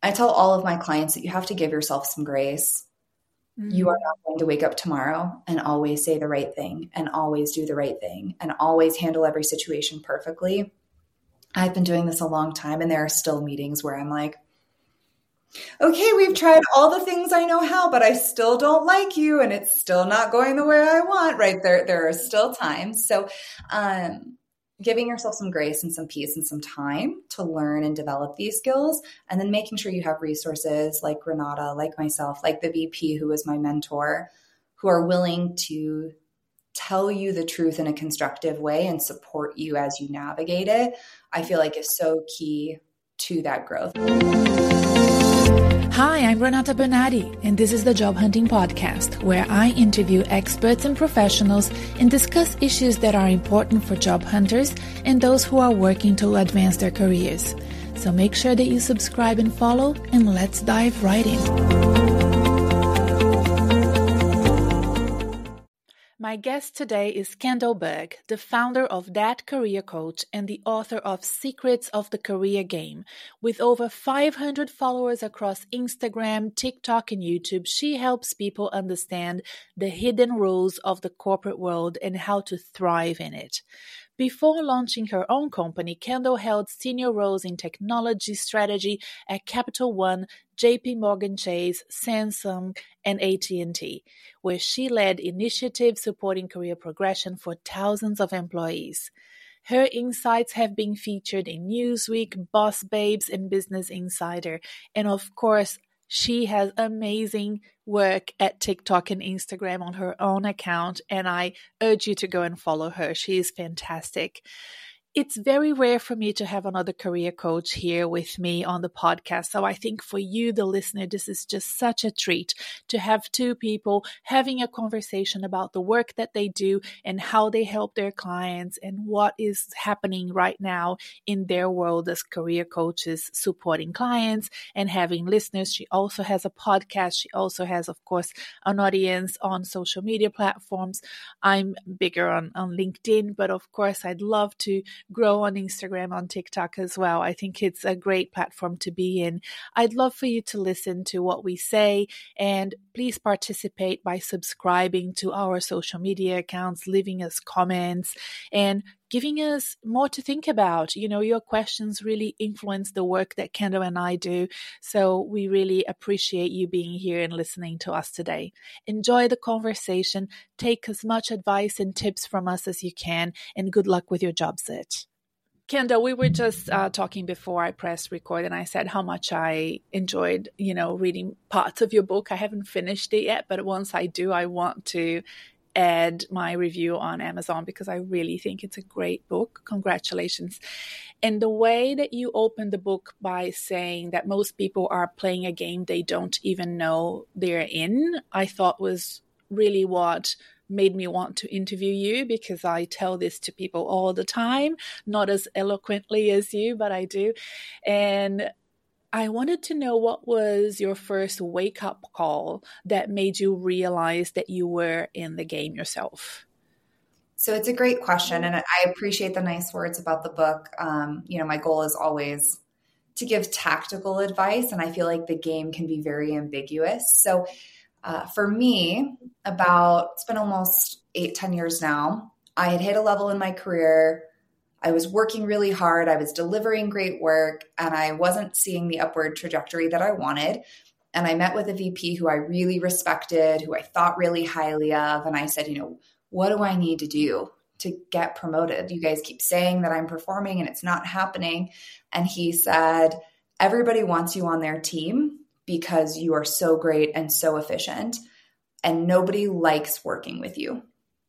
I tell all of my clients that you have to give yourself some grace. You are not going to wake up tomorrow and always say the right thing and always do the right thing and always handle every situation perfectly. I've been doing this a long time, and there are still meetings where I'm like, okay, we've tried all the things I know how, but I still don't like you, and it's still not going the way I want, right? There are still times. So giving yourself some grace and some peace and some time to learn and develop these skills, and then making sure you have resources like Renata, like myself, like the VP who was my mentor, who are willing to tell you the truth in a constructive way and support you as you navigate it, I feel like is so key to that growth. Hi, I'm Renata Bernardi, and this is the Job Hunting Podcast, where I interview experts and professionals and discuss issues that are important for job hunters and those who are working to advance their careers. So make sure that you subscribe and follow, and let's dive right in. My guest today is Kendall Berg, the founder of That Career Coach and the author of Secrets of the Career Game. With over 500 followers across Instagram, TikTok, and YouTube, she helps people understand the hidden rules of the corporate world and how to thrive in it. Before launching her own company, Kendall held senior roles in technology strategy at Capital One, JP Morgan Chase, Samsung, and AT&T, where she led initiatives supporting career progression for thousands of employees. Her insights have been featured in Newsweek, Boss Babes, and Business Insider. And of course, she has amazing work at TikTok and Instagram on her own account, and I urge you to go and follow her. She is fantastic. It's very rare for me to have another career coach here with me on the podcast. So I think for you, the listener, this is just such a treat to have two people having a conversation about the work that they do and how they help their clients and what is happening right now in their world as career coaches supporting clients and having listeners. She also has a podcast. She also has, of course, an audience on social media platforms. I'm bigger on LinkedIn, but of course, I'd love to grow on Instagram, on TikTok as well. I think it's a great platform to be in. I'd love for you to listen to what we say, and please participate by subscribing to our social media accounts, leaving us comments, and giving us more to think about. You know, your questions really influence the work that Kendall and I do. So we really appreciate you being here and listening to us today. Enjoy the conversation. Take as much advice and tips from us as you can, and good luck with your job search. Kendall, we were just talking before I pressed record, and I said how much I enjoyed, reading parts of your book. I haven't finished it yet, but once I do, I want to add my review on Amazon because I really think it's a great book. Congratulations. And the way that you opened the book by saying that most people are playing a game they don't even know they're in, I thought was really what made me want to interview you, because I tell this to people all the time, not as eloquently as you, but I do. And I wanted to know, what was your first wake-up call that made you realize that you were in the game yourself? So it's a great question, and I appreciate the nice words about the book. My goal is always to give tactical advice, and I feel like the game can be very ambiguous. So for me, it's been almost 8-10 years now. I had hit a level in my career. I was working really hard. I was delivering great work, and I wasn't seeing the upward trajectory that I wanted. And I met with a VP who I really respected, who I thought really highly of. And I said, what do I need to do to get promoted? You guys keep saying that I'm performing and it's not happening. And he said, everybody wants you on their team because you are so great and so efficient, and nobody likes working with you.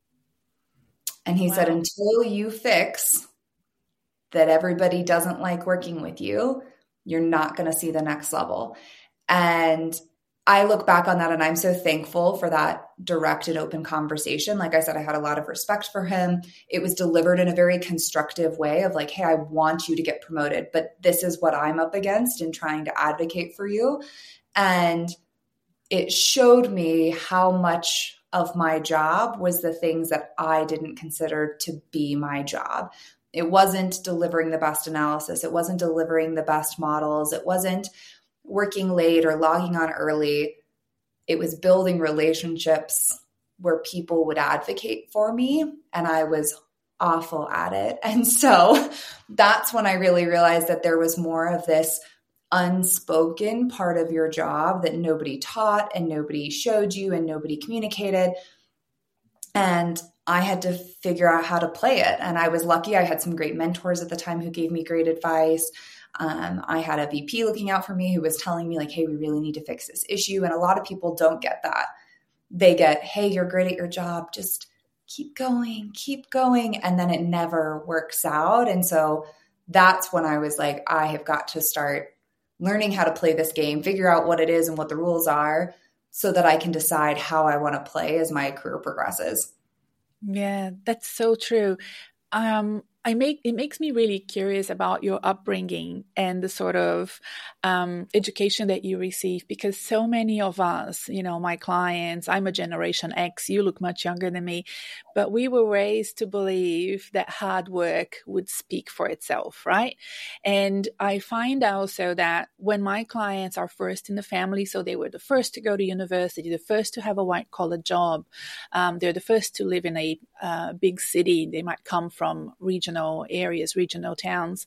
And he said, until you fix that everybody doesn't like working with you, you're not going to see the next level. And I look back on that and I'm so thankful for that direct and open conversation. Like I said, I had a lot of respect for him. It was delivered in a very constructive way of like, hey, I want you to get promoted, but this is what I'm up against in trying to advocate for you. And it showed me how much of my job was the things that I didn't consider to be my job. It wasn't delivering the best analysis. It wasn't delivering the best models. It wasn't working late or logging on early. It was building relationships where people would advocate for me, and I was awful at it. And so that's when I really realized that there was more of this unspoken part of your job that nobody taught and nobody showed you and nobody communicated. And I had to figure out how to play it. And I was lucky. I had some great mentors at the time who gave me great advice. I had a VP looking out for me who was telling me like, hey, we really need to fix this issue. And a lot of people don't get that. They get, hey, you're great at your job. Just keep going. And then it never works out. And so that's when I was like, I have got to start learning how to play this game, figure out what it is and what the rules are so that I can decide how I want to play as my career progresses. Yeah, that's so true. It makes me really curious about your upbringing and the sort of education that you receive, because so many of us, my clients, I'm a Generation X, you look much younger than me, but we were raised to believe that hard work would speak for itself, right? And I find also that when my clients are first in the family, so they were the first to go to university, the first to have a white collar job, they're the first to live in a big city, they might come from regional areas, regional towns,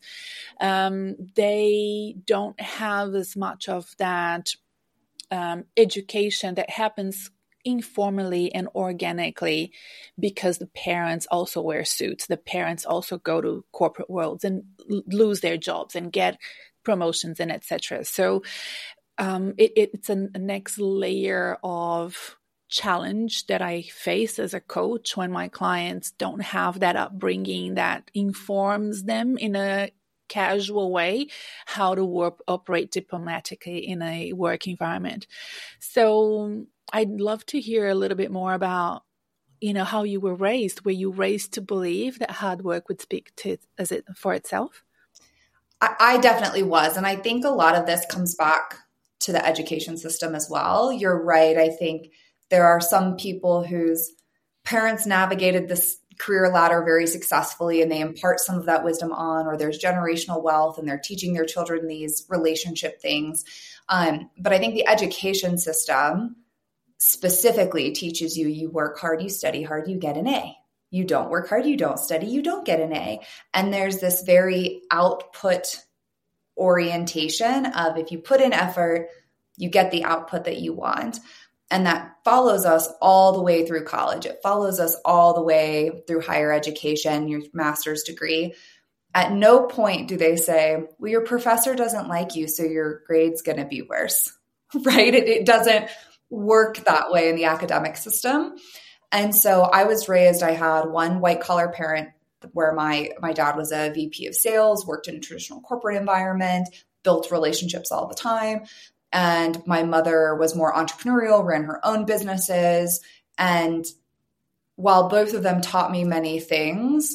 they don't have as much of that education that happens informally and organically, because the parents also wear suits. The parents also go to corporate worlds and lose their jobs and get promotions and etc. So it's a next layer of challenge that I face as a coach when my clients don't have that upbringing that informs them in a casual way how to operate diplomatically in a work environment. So I'd love to hear a little bit more about, how you were raised. Were you raised to believe that hard work would speak for itself? I definitely was. And I think a lot of this comes back to the education system as well. You're right. I think there are some people whose parents navigated this career ladder very successfully and they impart some of that wisdom on, or there's generational wealth and they're teaching their children these relationship things. But I think the education system specifically teaches you work hard, you study hard, you get an A. You don't work hard, you don't study, you don't get an A. And there's this very output orientation of if you put in effort, you get the output that you want. And that follows us all the way through college. It follows us all the way through higher education, your master's degree. At no point do they say, well, your professor doesn't like you, so your grade's going to be worse, right? It doesn't work that way in the academic system. And so I was raised, I had one white collar parent where my dad was a VP of sales, worked in a traditional corporate environment, built relationships all the time. And my mother was more entrepreneurial, ran her own businesses. And while both of them taught me many things,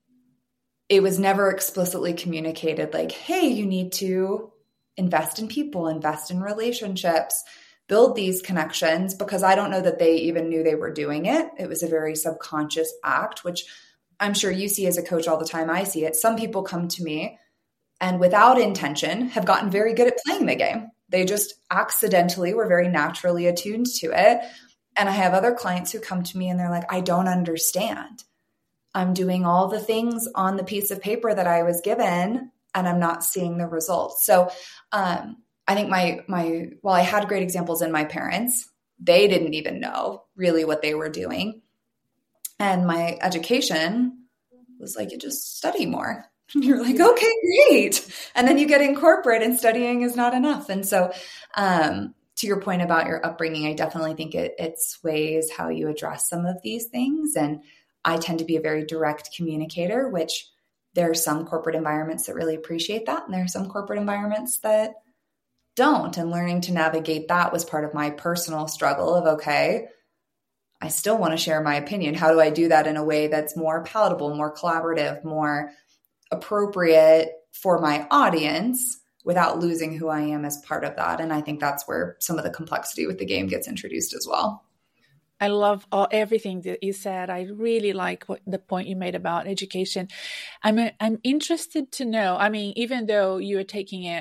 it was never explicitly communicated like, hey, you need to invest in people, invest in relationships, build these connections, because I don't know that they even knew they were doing it. It was a very subconscious act, which I'm sure you see as a coach all the time. I see it. Some people come to me and without intention have gotten very good at playing the game. They just accidentally were very naturally attuned to it. And I have other clients who come to me and they're like, I don't understand. I'm doing all the things on the piece of paper that I was given and I'm not seeing the results. So I think while I had great examples in my parents, they didn't even know really what they were doing. And my education was like, you just study more. And you're like, okay, great. And then you get in corporate and studying is not enough. And so to your point about your upbringing, I definitely think it sways how you address some of these things. And I tend to be a very direct communicator, which there are some corporate environments that really appreciate that. And there are some corporate environments that don't. And learning to navigate that was part of my personal struggle of, okay, I still want to share my opinion. How do I do that in a way that's more palatable, more collaborative, more appropriate for my audience without losing who I am as part of that? And I think that's where some of the complexity with the game gets introduced as well. I love everything that you said. I really like the point you made about education. I'm interested to know, I mean, even though you're taking it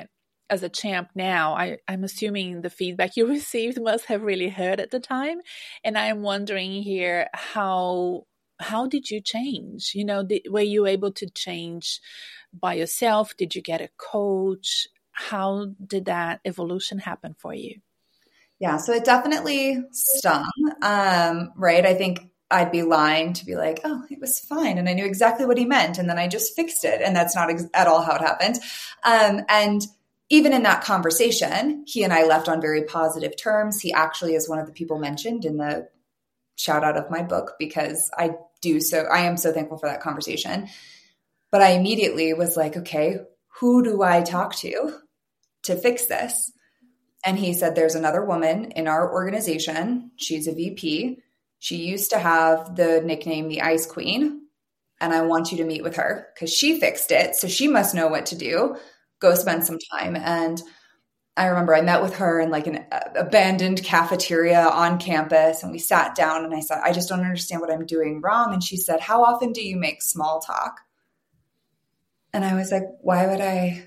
as a champ now, I'm assuming the feedback you received must have really hurt at the time. And I'm wondering here, how did you change? Were you able to change by yourself? Did you get a coach? How did that evolution happen for you? Yeah, so it definitely stung, right? I think I'd be lying to be like, oh, it was fine. And I knew exactly what he meant. And then I just fixed it. And that's not at all how it happened. And even in that conversation, he and I left on very positive terms. He actually is one of the people mentioned in the shout out of my book, because I am so thankful for that conversation. But I immediately was like, okay, who do I talk to fix this? And he said, there's another woman in our organization. She's a VP. She used to have the nickname the Ice Queen. And I want you to meet with her because she fixed it. So she must know what to do. Go spend some time. And I remember I met with her in like an abandoned cafeteria on campus. And we sat down and I said, I just don't understand what I'm doing wrong. And she said, how often do you make small talk? And I was like, why would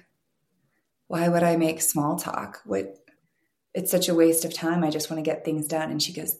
I make small talk? It's such a waste of time. I just want to get things done. And she goes,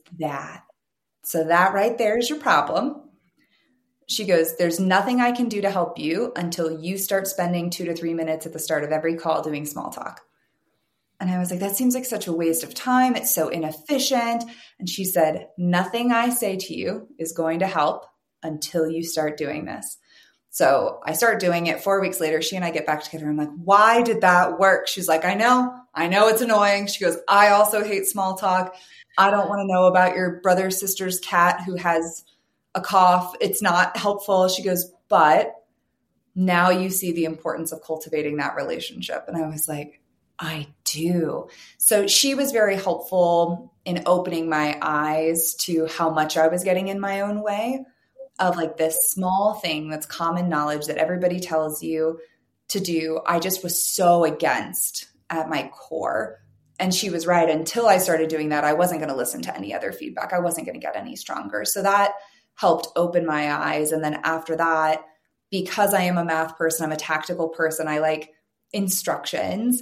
so that right there is your problem. She goes, there's nothing I can do to help you until you start spending 2 to 3 minutes at the start of every call doing small talk. And I was like, that seems like such a waste of time. It's so inefficient. And she said, nothing I say to you is going to help until you start doing this. So I start doing it. 4 weeks later, she and I get back together. I'm like, why did that work? She's like, I know it's annoying. She goes, I also hate small talk. I don't want to know about your brother's sister's cat who has a cough. It's not helpful. She goes, but now you see the importance of cultivating that relationship. And I was like, I do. So she was very helpful in opening my eyes to how much I was getting in my own way of like this small thing that's common knowledge that everybody tells you to do. I just was so against at my core. And she was right. Until I started doing that, I wasn't going to listen to any other feedback. I wasn't going to get any stronger. So that helped open my eyes. And then after that, because I am a math person, I'm a tactical person, I like instructions.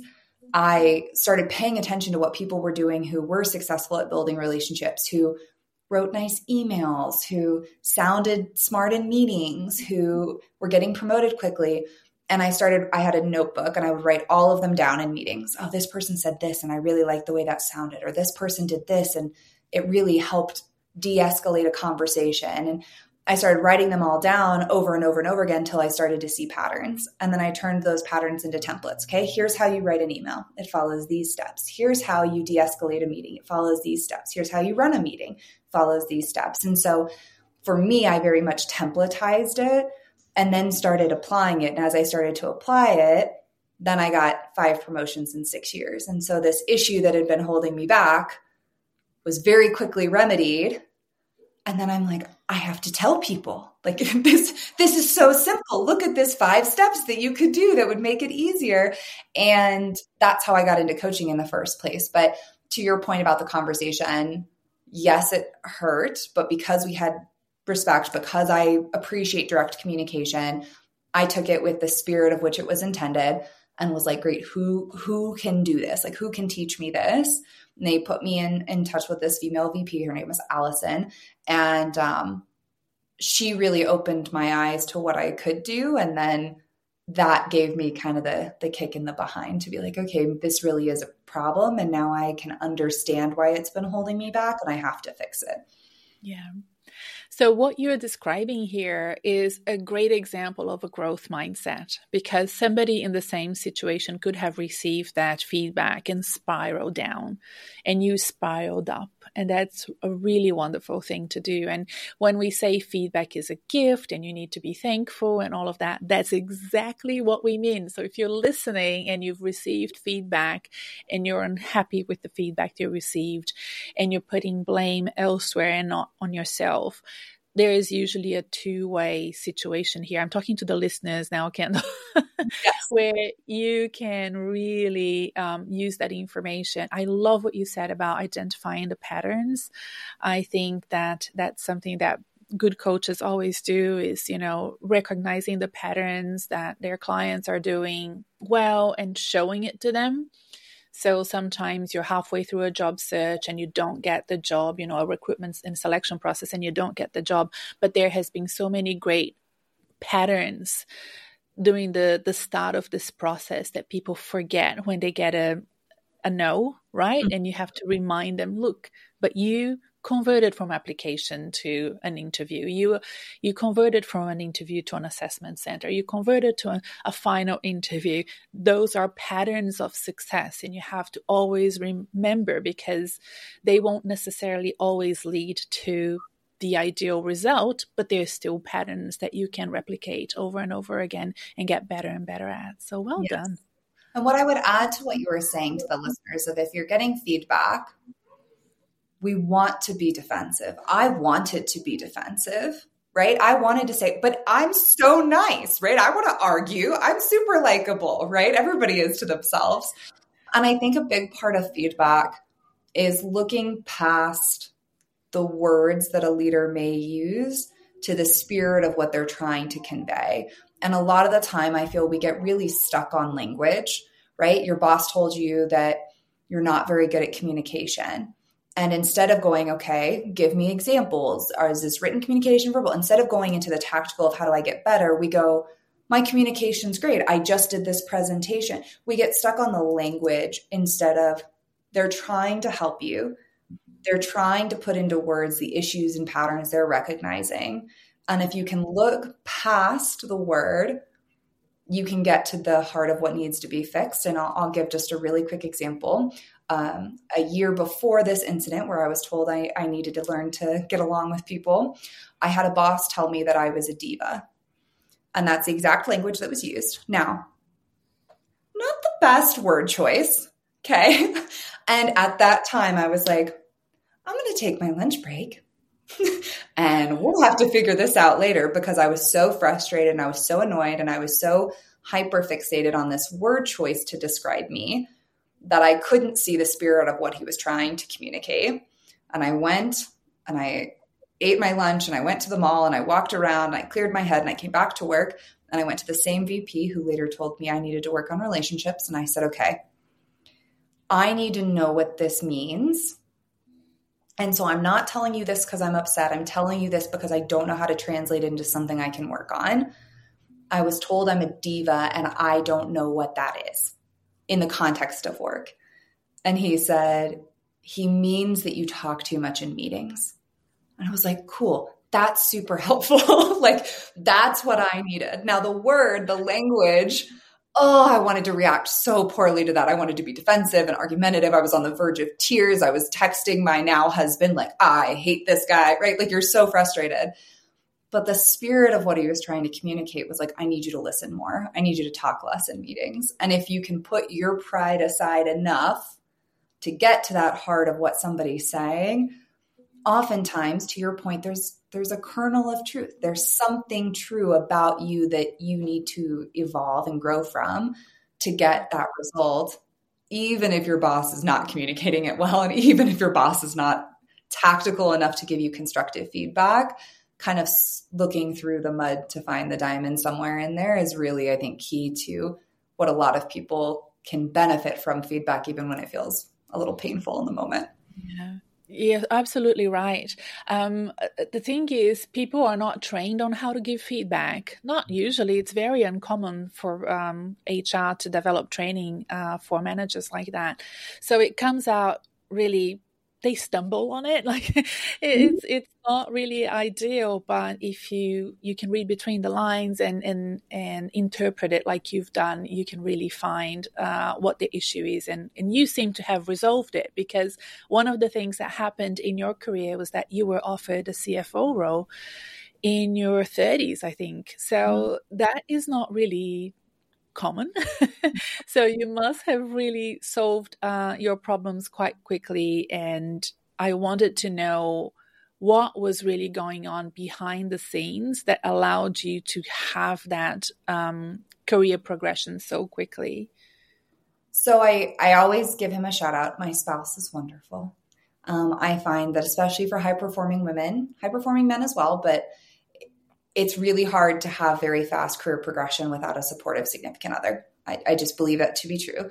I started paying attention to what people were doing who were successful at building relationships, who wrote nice emails, who sounded smart in meetings, who were getting promoted quickly. And I had a notebook and I would write all of them down in meetings. Oh, this person said this and I really liked the way that sounded, or this person did this and it really helped de-escalate a conversation. And I started writing them all down over and over and over again until I started to see patterns. And then I turned those patterns into templates. Okay, here's how you write an email. It follows these steps. Here's how you de-escalate a meeting. It follows these steps. Here's how you run a meeting. It follows these steps. And so for me, I very much templatized it and then started applying it. And as I started to apply it, then I got 5 promotions in 6 years. And so this issue that had been holding me back was very quickly remedied. And then I'm like, I have to tell people, like, this is so simple. Look at this 5 steps that you could do that would make it easier. And that's how I got into coaching in the first place. But to your point about the conversation, yes, it hurt, but because we had respect, because I appreciate direct communication, I took it with the spirit of which it was intended and was like, great, who can do this? Like, who can teach me this? And they put me in touch with this female VP. Her name was Allison. And she really opened my eyes to what I could do. And then that gave me kind of the kick in the behind to be like, okay, this really is a problem. And now I can understand why it's been holding me back and I have to fix it. Yeah. So what you're describing here is a great example of a growth mindset, because somebody in the same situation could have received that feedback and spiraled down, and you spiraled up. And that's a really wonderful thing to do. And when we say feedback is a gift and you need to be thankful and all of that, that's exactly what we mean. So if you're listening and you've received feedback and you're unhappy with the feedback you received and you're putting blame elsewhere and not on yourself, there is usually a two-way situation here. I'm talking to the listeners now, Kendall, yes. Where you can really use that information. I love what you said about identifying the patterns. I think that that's something that good coaches always do is, recognizing the patterns that their clients are doing well and showing it to them. So sometimes you're halfway through a job search and you don't get the job, a recruitment and selection process, and you don't get the job. But there has been so many great patterns during the start of this process that people forget when they get a no, right? And you have to remind them, look, but you converted from application to an interview. You converted from an interview to an assessment center. You converted to a final interview. Those are patterns of success, and you have to always remember, because they won't necessarily always lead to the ideal result, but there's still patterns that you can replicate over and over again and get better and better at. So well done. And what I would add to what you were saying to the listeners of, if you're getting feedback, we want to be defensive. I wanted to be defensive, right? I wanted to say, but I'm so nice, right? I want to argue. I'm super likable, right? Everybody is to themselves. And I think a big part of feedback is looking past the words that a leader may use to the spirit of what they're trying to convey. And a lot of the time, I feel we get really stuck on language, right? Your boss told you that you're not very good at communication. And instead of going, okay, give me examples, or is this written communication, verbal? Instead of going into the tactical of how do I get better, we go, my communication's great. I just did this presentation. We get stuck on the language instead of, they're trying to help you. They're trying to put into words the issues and patterns they're recognizing. And if you can look past the word, you can get to the heart of what needs to be fixed. And I'll give just a really quick example. A year before this incident where I was told I needed to learn to get along with people, I had a boss tell me that I was a diva. And that's the exact language that was used. Now, not the best word choice, okay? And at that time, I was like, I'm going to take my lunch break and we'll have to figure this out later, because I was so frustrated and I was so annoyed and I was so hyper fixated on this word choice to describe me that I couldn't see the spirit of what he was trying to communicate. And I went and I ate my lunch and I went to the mall and I walked around and I cleared my head and I came back to work and I went to the same VP who later told me I needed to work on relationships. And I said, okay, I need to know what this means. And so I'm not telling you this because I'm upset. I'm telling you this because I don't know how to translate it into something I can work on. I was told I'm a diva and I don't know what that is in the context of work. And he said, he means that you talk too much in meetings. And I was like, cool, that's super helpful. Like, that's what I needed. Now the word, the language, I wanted to react so poorly to that. I wanted to be defensive and argumentative. I was on the verge of tears. I was texting my now husband, like, I hate this guy, right? Like, you're so frustrated. But the spirit of what he was trying to communicate was like, I need you to listen more. I need you to talk less in meetings. And if you can put your pride aside enough to get to that heart of what somebody's saying, oftentimes, to your point, there's a kernel of truth. There's something true about you that you need to evolve and grow from to get that result, even if your boss is not communicating it well, and even if your boss is not tactical enough to give you constructive feedback. Kind of looking through the mud to find the diamond somewhere in there is really, I think, key to what a lot of people can benefit from feedback, even when it feels a little painful in the moment. Yeah. You're absolutely right. The thing is, people are not trained on how to give feedback. Not usually. It's very uncommon for HR to develop training for managers like that. So it comes out really, they stumble on it. Like it's not really ideal, but if you can read between the lines and interpret it like you've done, you can really find what the issue is. And you seem to have resolved it, because one of the things that happened in your career was that you were offered a CFO role in your 30s, I think. So that is not really common. So you must have really solved your problems quite quickly. And I wanted to know what was really going on behind the scenes that allowed you to have that career progression so quickly. So I always give him a shout out. My spouse is wonderful. I find that especially for high-performing women, high-performing men as well, but it's really hard to have very fast career progression without a supportive significant other. I just believe it to be true.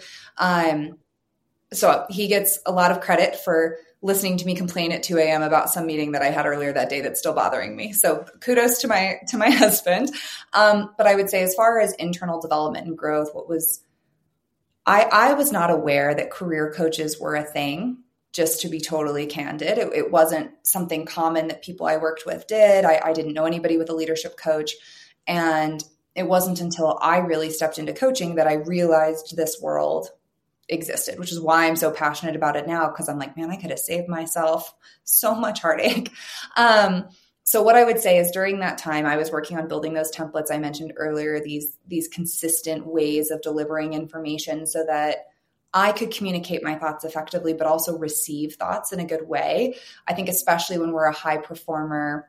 So he gets a lot of credit for listening to me complain at 2 a.m. about some meeting that I had earlier that day that's still bothering me. So kudos to my husband. But I would say as far as internal development and growth, I was not aware that career coaches were a thing, just to be totally candid. It wasn't something common that people I worked with did. I didn't know anybody with a leadership coach. And it wasn't until I really stepped into coaching that I realized this world existed, which is why I'm so passionate about it now, because I'm like, man, I could have saved myself so much heartache. So what I would say is during that time, I was working on building those templates I mentioned earlier, these consistent ways of delivering information so that I could communicate my thoughts effectively, but also receive thoughts in a good way. I think especially when we're a high performer,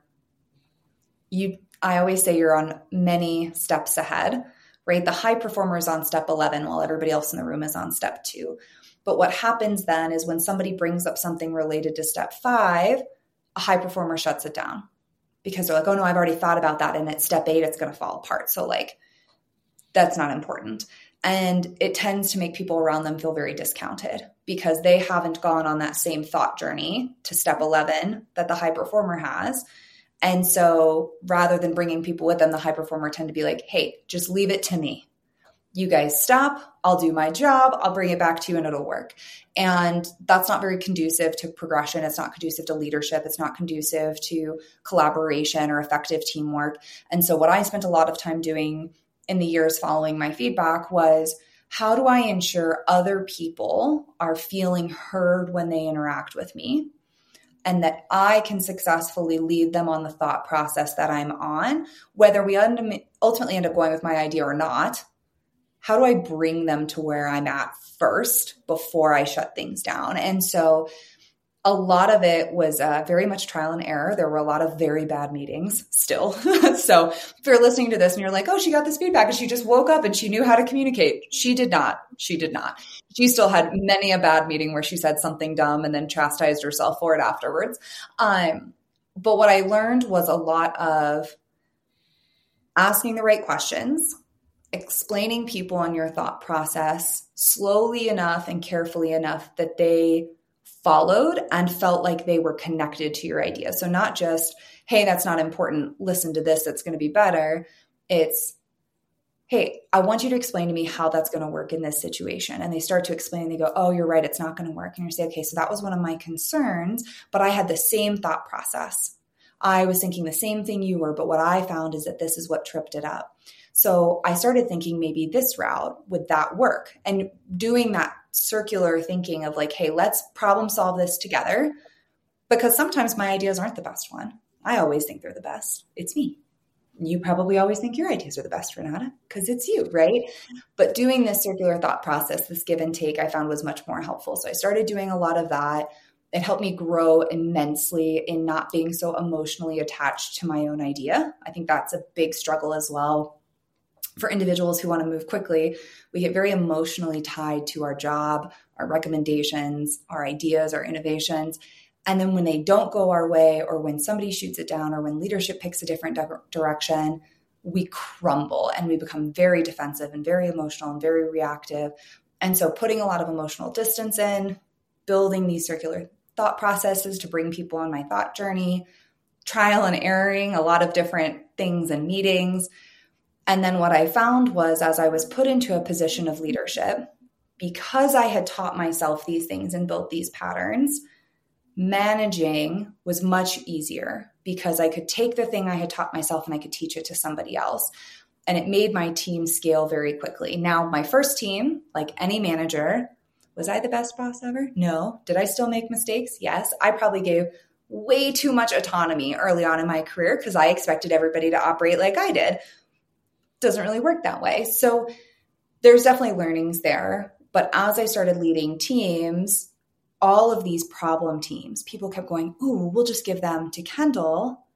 I always say you're on many steps ahead, right? The high performer is on step 11 while everybody else in the room is on step 2. But what happens then is when somebody brings up something related to step 5, a high performer shuts it down because they're like, oh no, I've already thought about that. And at step 8, it's going to fall apart. So like, that's not important. And it tends to make people around them feel very discounted because they haven't gone on that same thought journey to step 11 that the high performer has. And so rather than bringing people with them, the high performer tend to be like, hey, just leave it to me. You guys stop. I'll do my job. I'll bring it back to you and it'll work. And that's not very conducive to progression. It's not conducive to leadership. It's not conducive to collaboration or effective teamwork. And so what I spent a lot of time doing in the years following my feedback was, how do I ensure other people are feeling heard when they interact with me and that I can successfully lead them on the thought process that I'm on, whether we ultimately end up going with my idea or not? How do I bring them to where I'm at first before I shut things down? And so a lot of it was very much trial and error. There were a lot of very bad meetings still. So if you're listening to this and you're like, oh, she got this feedback and she just woke up and she knew how to communicate. She did not. She did not. She still had many a bad meeting where she said something dumb and then chastised herself for it afterwards. But what I learned was a lot of asking the right questions, explaining people on your thought process slowly enough and carefully enough that they followed and felt like they were connected to your idea. So not just, hey, that's not important. Listen to this. That's going to be better. It's, hey, I want you to explain to me how that's going to work in this situation. And they start to explain. They go, oh, you're right. It's not going to work. And you say, okay, so that was one of my concerns, but I had the same thought process. I was thinking the same thing you were, but what I found is that this is what tripped it up. So I started thinking maybe this route, would that work? And doing that circular thinking of like, hey, let's problem solve this together. Because sometimes my ideas aren't the best one. I always think they're the best. It's me. You probably always think your ideas are the best, Renata, because it's you, right? But doing this circular thought process, this give and take, I found was much more helpful. So I started doing a lot of that. It helped me grow immensely in not being so emotionally attached to my own idea. I think that's a big struggle as well. For individuals who want to move quickly, we get very emotionally tied to our job, our recommendations, our ideas, our innovations. And then when they don't go our way, or when somebody shoots it down, or when leadership picks a different direction, we crumble and we become very defensive and very emotional and very reactive. And so putting a lot of emotional distance in, building these circular thought processes to bring people on my thought journey, trial and erroring a lot of different things and meetings. And then what I found was, as I was put into a position of leadership, because I had taught myself these things and built these patterns, managing was much easier because I could take the thing I had taught myself and I could teach it to somebody else. And it made my team scale very quickly. Now, my first team, like any manager, was I the best boss ever? No. Did I still make mistakes? Yes. I probably gave way too much autonomy early on in my career because I expected everybody to operate like I did. Doesn't really work that way. So there's definitely learnings there. But as I started leading teams, all of these problem teams, people kept going, ooh, we'll just give them to Kendall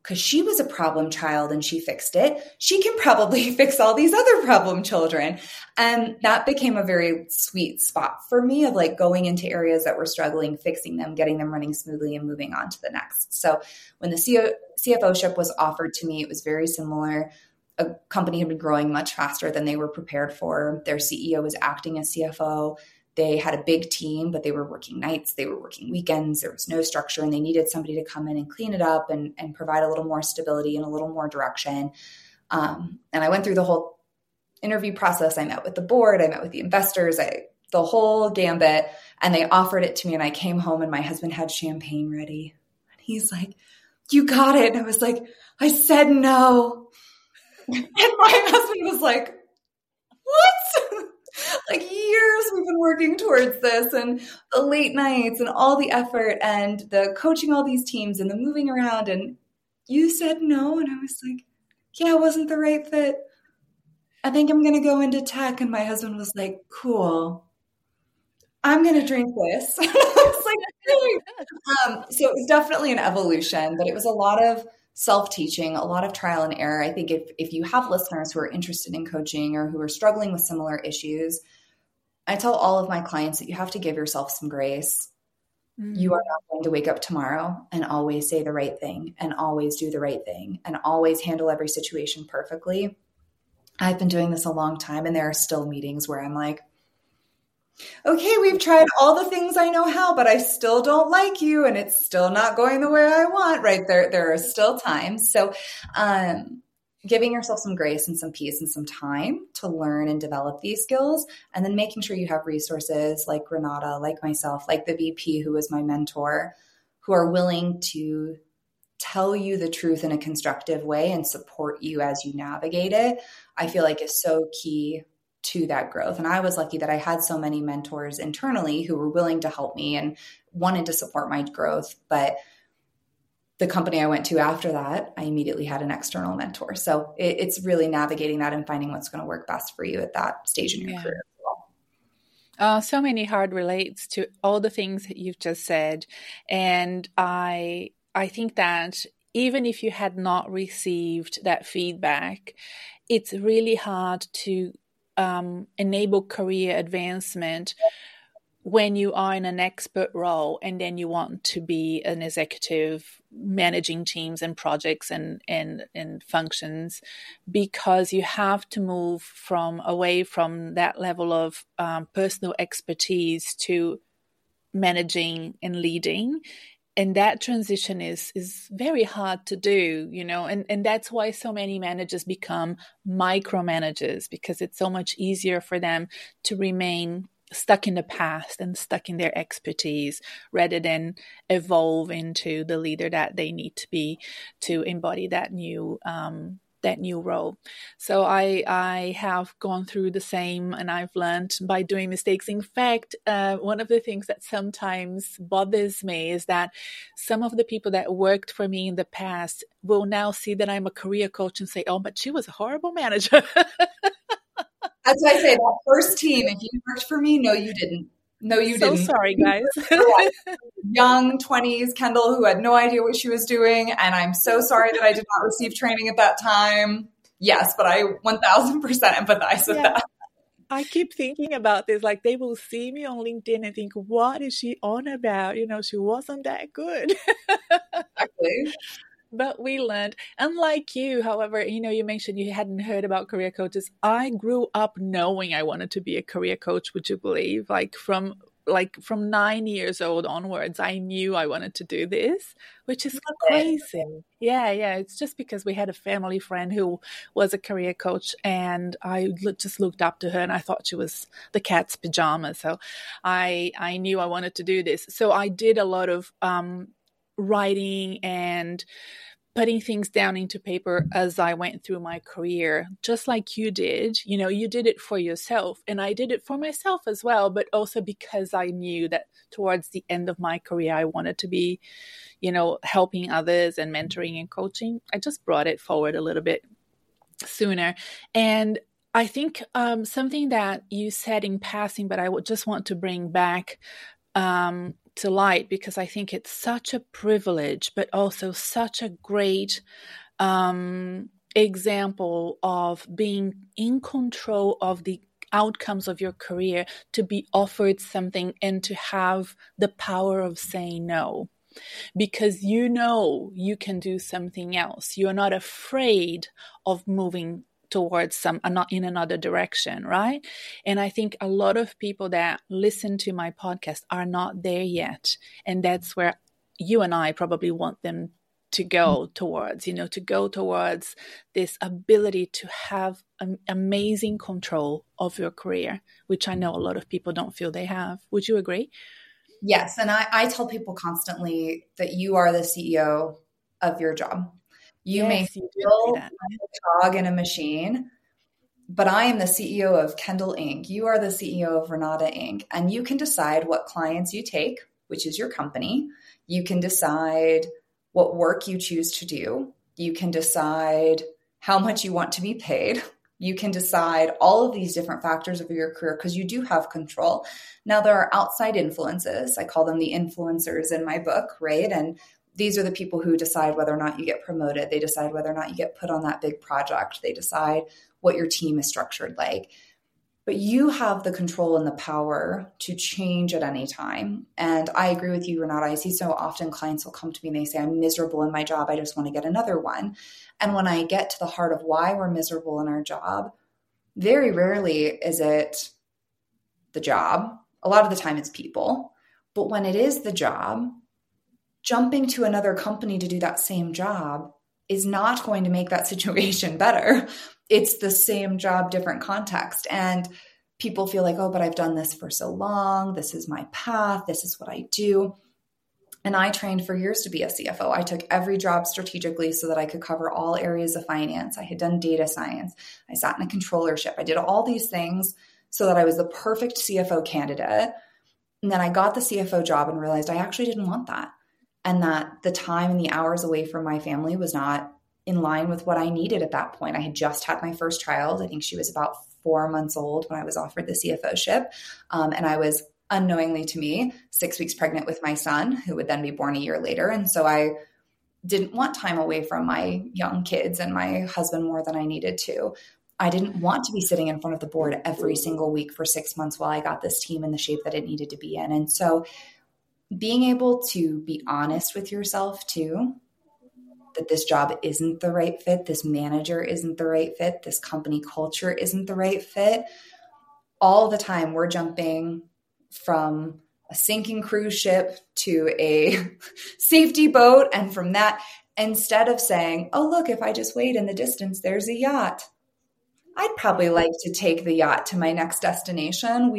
because she was a problem child and she fixed it, she can probably fix all these other problem children. And that became a very sweet spot for me of like going into areas that were struggling, fixing them, getting them running smoothly and moving on to the next. So when the CFO-ship was offered to me, it was very similar. A company had been growing much faster than they were prepared for. Their CEO was acting as CFO. They had a big team, but they were working nights, they were working weekends, there was no structure, and they needed somebody to come in and clean it up and provide a little more stability and a little more direction. And I went through the whole interview process. I met with the board, I met with the investors, the whole gambit, and they offered it to me. And I came home and my husband had champagne ready. And he's like, "You got it." And I was like, "I said no." And my husband was like, "What?" Like years we've been working towards this, and the late nights and all the effort and the coaching all these teams and the moving around, and you said no. And I was like, "Yeah, it wasn't the right fit. I think I'm going to go into tech." And my husband was like, "Cool. I'm going to drink this." I was like, "Hey." So it was definitely an evolution, but it was a lot of self-teaching, a lot of trial and error. I think if you have listeners who are interested in coaching or who are struggling with similar issues, I tell all of my clients that you have to give yourself some grace. Mm-hmm. You are not going to wake up tomorrow and always say the right thing and always do the right thing and always handle every situation perfectly. I've been doing this a long time, and there are still meetings where I'm like, "Okay, we've tried all the things I know how, but I still don't like you, and it's still not going the way I want," right? There are still times. So giving yourself some grace and some peace and some time to learn and develop these skills, and then making sure you have resources like Renata, like myself, like the VP who was my mentor, who are willing to tell you the truth in a constructive way and support you as you navigate it, I feel like is so key to that growth. And I was lucky that I had so many mentors internally who were willing to help me and wanted to support my growth. But the company I went to after that, I immediately had an external mentor. So it's really navigating that and finding what's going to work best for you at that stage in your career as well. So many hard relates to all the things that you've just said. And I think that even if you had not received that feedback, it's really hard to enable career advancement when you are in an expert role and then you want to be an executive managing teams and projects and functions, because you have to move away from that level of personal expertise to managing and leading. And that transition is very hard to do, and that's why so many managers become micromanagers, because it's so much easier for them to remain stuck in the past and stuck in their expertise rather than evolve into the leader that they need to be to embody that new role. So I have gone through the same, and I've learned by doing mistakes. In fact, one of the things that sometimes bothers me is that some of the people that worked for me in the past will now see that I'm a career coach and say, "Oh, but she was a horrible manager." That's why I say that first team, if you worked for me, no, you didn't. No, you didn't. So sorry, guys. Young 20s Kendall who had no idea what she was doing. And I'm so sorry that I did not receive training at that time. Yes, but I 1000% empathize with that. I keep thinking about this. Like, they will see me on LinkedIn and think, "What is she on about? She wasn't that good." Exactly. But we learned, unlike you, however, you mentioned you hadn't heard about career coaches. I grew up knowing I wanted to be a career coach, would you believe? From 9 years old onwards, I knew I wanted to do this, which is crazy. Yeah. It's just because we had a family friend who was a career coach, and I just looked up to her and I thought she was the cat's pajamas. So I knew I wanted to do this. So I did a lot of writing and putting things down into paper as I went through my career, just like you did. You did it for yourself, and I did it for myself as well, but also because I knew that towards the end of my career, I wanted to be, helping others and mentoring and coaching. I just brought it forward a little bit sooner. And I think something that you said in passing, but I would just want to bring back to light, because I think it's such a privilege, but also such a great example of being in control of the outcomes of your career, to be offered something and to have the power of saying no, because you know you can do something else. You're not afraid of moving towards in another direction, right? And I think a lot of people that listen to my podcast are not there yet, and that's where you and I probably want them to go towards, to go towards this ability to have an amazing control of your career, which I know a lot of people don't feel they have. Would you agree? Yes. And I tell people constantly that you are the CEO of your job. You may feel like a cog in a machine, but I am the CEO of Kendall Inc. You are the CEO of Renata Inc. And you can decide what clients you take, which is your company. You can decide what work you choose to do. You can decide how much you want to be paid. You can decide all of these different factors of your career because you do have control. Now, there are outside influences. I call them the influencers in my book, right? And these are the people who decide whether or not you get promoted. They decide whether or not you get put on that big project. They decide what your team is structured like. But you have the control and the power to change at any time. And I agree with you, Renata. I see so often clients will come to me and they say, I'm miserable in my job. I just want to get another one. And when I get to the heart of why we're miserable in our job, very rarely is it the job. A lot of the time it's people. But when it is the job, jumping to another company to do that same job is not going to make that situation better. It's the same job, different context. And people feel like, oh, but I've done this for so long. This is my path. This is what I do. And I trained for years to be a CFO. I took every job strategically so that I could cover all areas of finance. I had done data science. I sat in a controllership. I did all these things so that I was the perfect CFO candidate. And then I got the CFO job and realized I actually didn't want that. And that the time and the hours away from my family was not in line with what I needed at that point. I had just had my first child. I think she was about 4 months old when I was offered the CFO-ship. And I was unknowingly to me 6 weeks pregnant with my son, who would then be born a year later. And so I didn't want time away from my young kids and my husband more than I needed to. I didn't want to be sitting in front of the board every single week for 6 months while I got this team in the shape that it needed to be in. And so being able to be honest with yourself too, that this job isn't the right fit, this manager isn't the right fit, this company culture isn't the right fit. All the time we're jumping from a sinking cruise ship to a safety boat. And from that, instead of saying, oh, look, if I just wait in the distance, there's a yacht. I'd probably like to take the yacht to my next destination.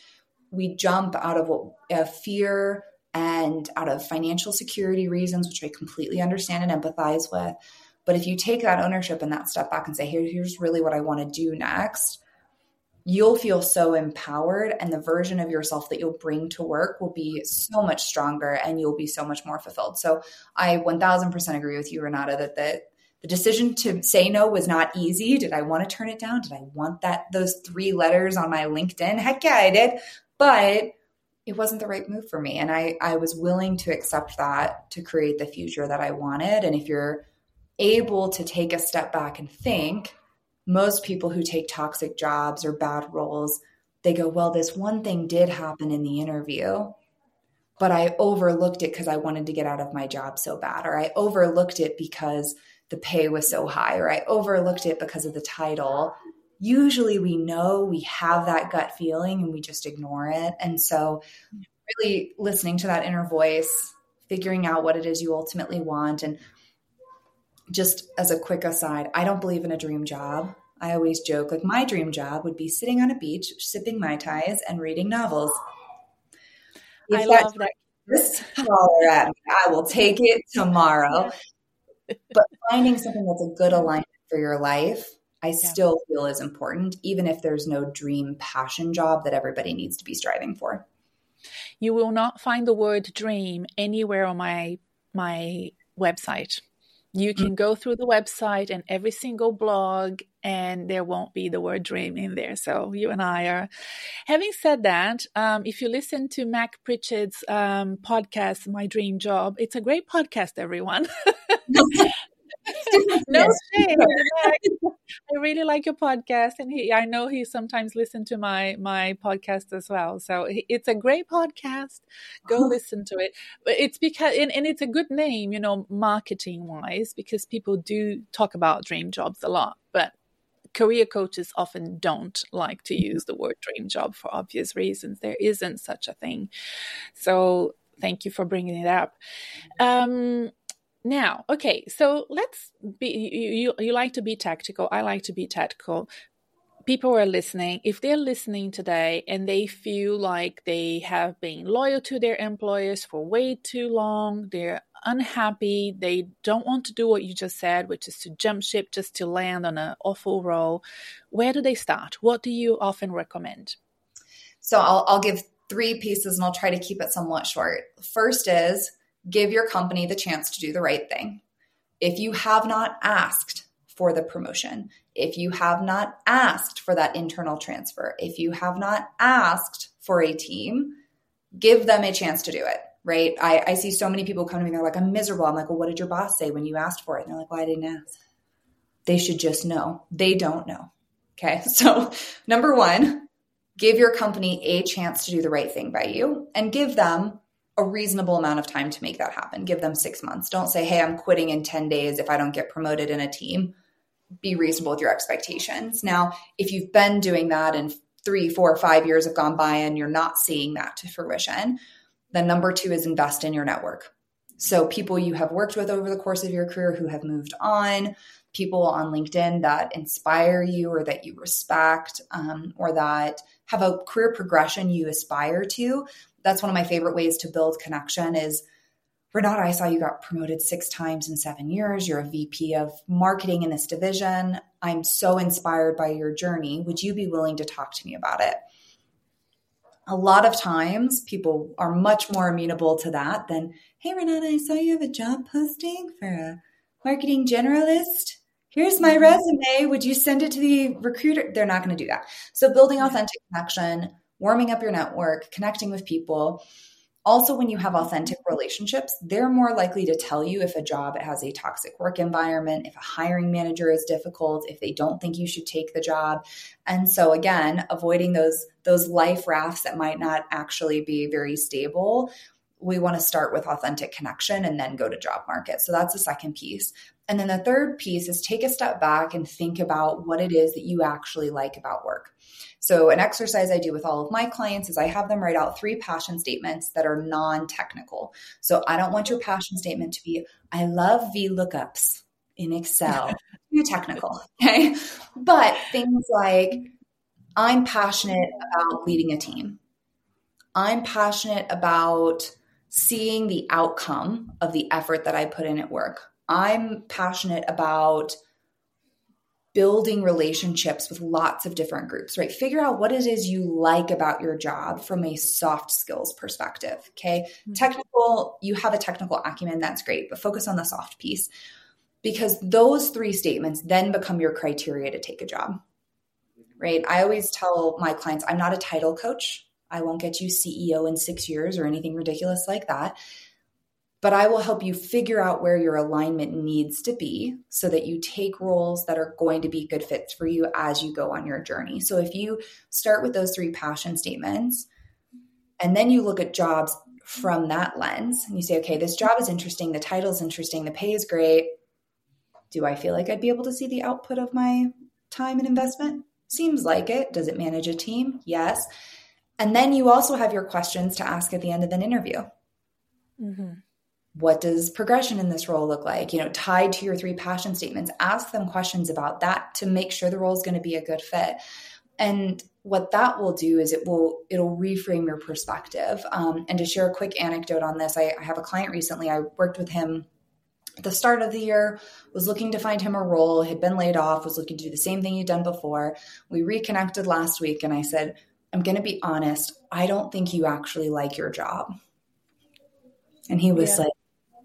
We jump out of fear and out of financial security reasons, which I completely understand and empathize with. But if you take that ownership and that step back and say, here's really what I want to do next, you'll feel so empowered, and the version of yourself that you'll bring to work will be so much stronger and you'll be so much more fulfilled. So I 1000% agree with you, Renata, that the decision to say no was not easy. Did I want to turn it down? Did I want those 3 letters on my LinkedIn? Heck yeah, I did. But it wasn't the right move for me. And I was willing to accept that to create the future that I wanted. And if you're able to take a step back and think, most people who take toxic jobs or bad roles, they go, well, this one thing did happen in the interview, but I overlooked it because I wanted to get out of my job so bad, or I overlooked it because the pay was so high, or I overlooked it because of the title. Usually we know, we have that gut feeling and we just ignore it. And so really listening to that inner voice, figuring out what it is you ultimately want. And just as a quick aside, I don't believe in a dream job. I always joke, like my dream job would be sitting on a beach, sipping Mai Tais and reading novels. I love that. Just holler at me. I will take it tomorrow. But finding something that's a good alignment for your life, I still feel is important, even if there's no dream passion job that everybody needs to be striving for. You will not find the word dream anywhere on my website. You can go through the website and every single blog, and there won't be the word dream in there. So you and I are. Having said that, if you listen to Mac Pritchard's podcast, My Dream Job, it's a great podcast, everyone. No shame. I really like your podcast, and I know he sometimes listens to my podcast as well. So it's a great podcast. Go listen to it. But it's because, and it's a good name, marketing wise, because people do talk about dream jobs a lot, but career coaches often don't like to use the word dream job for obvious reasons. There isn't such a thing. So thank you for bringing it up. Now, okay, so let's be, you like to be tactical. I like to be tactical. People who are listening, if they're listening today and they feel like they have been loyal to their employers for way too long, they're unhappy, they don't want to do what you just said, which is to jump ship just to land on an awful role, where do they start? What do you often recommend? So I'll give 3 pieces and I'll try to keep it somewhat short. First is, give your company the chance to do the right thing. If you have not asked for the promotion, if you have not asked for that internal transfer, if you have not asked for a team, give them a chance to do it, right? I see so many people come to me and they're like, I'm miserable. I'm like, well, what did your boss say when you asked for it? And they're like, well, I didn't ask. They should just know. They don't know. Okay. So number 1, give your company a chance to do the right thing by you and give them a reasonable amount of time to make that happen. Give them 6 months. Don't say, hey, I'm quitting in 10 days if I don't get promoted in a team. Be reasonable with your expectations. Now, if you've been doing that and 3, 4, 5 years have gone by and you're not seeing that to fruition, then number 2 is invest in your network. So people you have worked with over the course of your career who have moved on, people on LinkedIn that inspire you or that you respect, or that have a career progression you aspire to. That's one of my favorite ways to build connection is, Renata, I saw you got promoted 6 times in 7 years. You're a VP of marketing in this division. I'm so inspired by your journey. Would you be willing to talk to me about it? A lot of times people are much more amenable to that than, hey, Renata, I saw you have a job posting for a marketing generalist. Here's my resume. Would you send it to the recruiter? They're not going to do that. So building authentic connection, warming up your network, connecting with people. Also, when you have authentic relationships, they're more likely to tell you if a job has a toxic work environment, if a hiring manager is difficult, if they don't think you should take the job. And so again, avoiding those life rafts that might not actually be very stable. We want to start with authentic connection and then go to job market. So that's the second piece. And then the third piece is take a step back and think about what it is that you actually like about work. So an exercise I do with all of my clients is I have them write out 3 passion statements that are non-technical. So I don't want your passion statement to be, I love VLOOKUPs in Excel. Too technical, okay? But things like, I'm passionate about leading a team. I'm passionate about seeing the outcome of the effort that I put in at work. I'm passionate about building relationships with lots of different groups, right? Figure out what it is you like about your job from a soft skills perspective, okay? Mm-hmm. Technical, you have a technical acumen, that's great, but focus on the soft piece because those 3 statements then become your criteria to take a job, right? I always tell my clients, I'm not a title coach. I won't get you CEO in 6 years or anything ridiculous like that. But I will help you figure out where your alignment needs to be so that you take roles that are going to be good fits for you as you go on your journey. So if you start with those 3 passion statements and then you look at jobs from that lens and you say, okay, this job is interesting. The title is interesting. The pay is great. Do I feel like I'd be able to see the output of my time and investment? Seems like it. Does it manage a team? Yes. And then you also have your questions to ask at the end of an interview. Mm-hmm. What does progression in this role look like? Tied to your 3 passion statements, ask them questions about that to make sure the role is going to be a good fit. And what that will do is it'll reframe your perspective. And to share a quick anecdote on this, I have a client recently. I worked with him at the start of the year, was looking to find him a role, had been laid off, was looking to do the same thing he'd done before. We reconnected last week and I said, I'm going to be honest, I don't think you actually like your job. And he was like,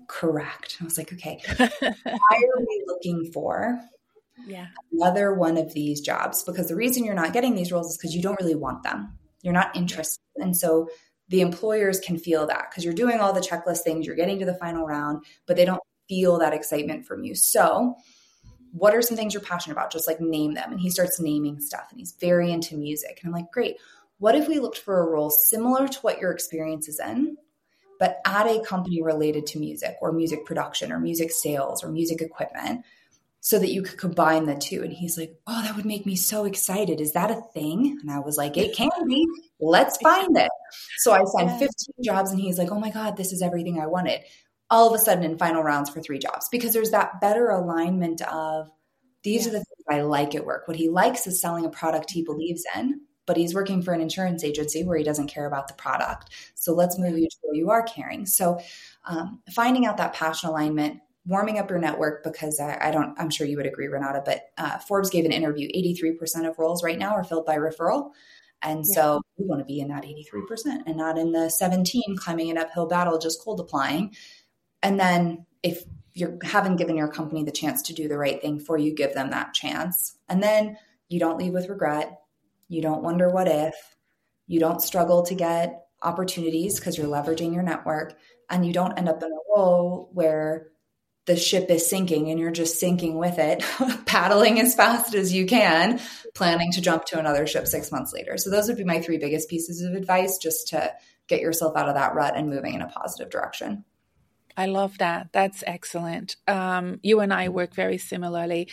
Correct. I was like, okay, why are we looking for another one of these jobs? Because the reason you're not getting these roles is because you don't really want them. You're not interested. And so the employers can feel that because you're doing all the checklist things, you're getting to the final round, but they don't feel that excitement from you. So what are some things you're passionate about? Just like name them. And he starts naming stuff and he's very into music. And I'm like, great. What if we looked for a role similar to what your experience is in, but at a company related to music or music production or music sales or music equipment so that you could combine the two? And he's like, oh, that would make me so excited. Is that a thing? And I was like, it can be. Let's find it. So I signed 15 jobs and he's like, oh my God, this is everything I wanted. All of a sudden in final rounds for 3 jobs, because there's that better alignment of these are the things I like at work. What he likes is selling a product he believes in, but he's working for an insurance agency where he doesn't care about the product. So let's move you to where you are caring. So finding out that passion alignment, warming up your network, because I'm sure you would agree, Renata, but Forbes gave an interview, 83% of roles right now are filled by referral. And so we want to be in that 83% and not in the 17 climbing an uphill battle, just cold applying. And then if you haven't given your company the chance to do the right thing for you, give them that chance. And then you don't leave with regret. You don't wonder what if. You don't struggle to get opportunities because you're leveraging your network. And you don't end up in a role where the ship is sinking and you're just sinking with it, paddling as fast as you can, planning to jump to another ship 6 months later. So those would be my 3 biggest pieces of advice, just to get yourself out of that rut and moving in a positive direction. I love that. That's excellent. You and I work very similarly.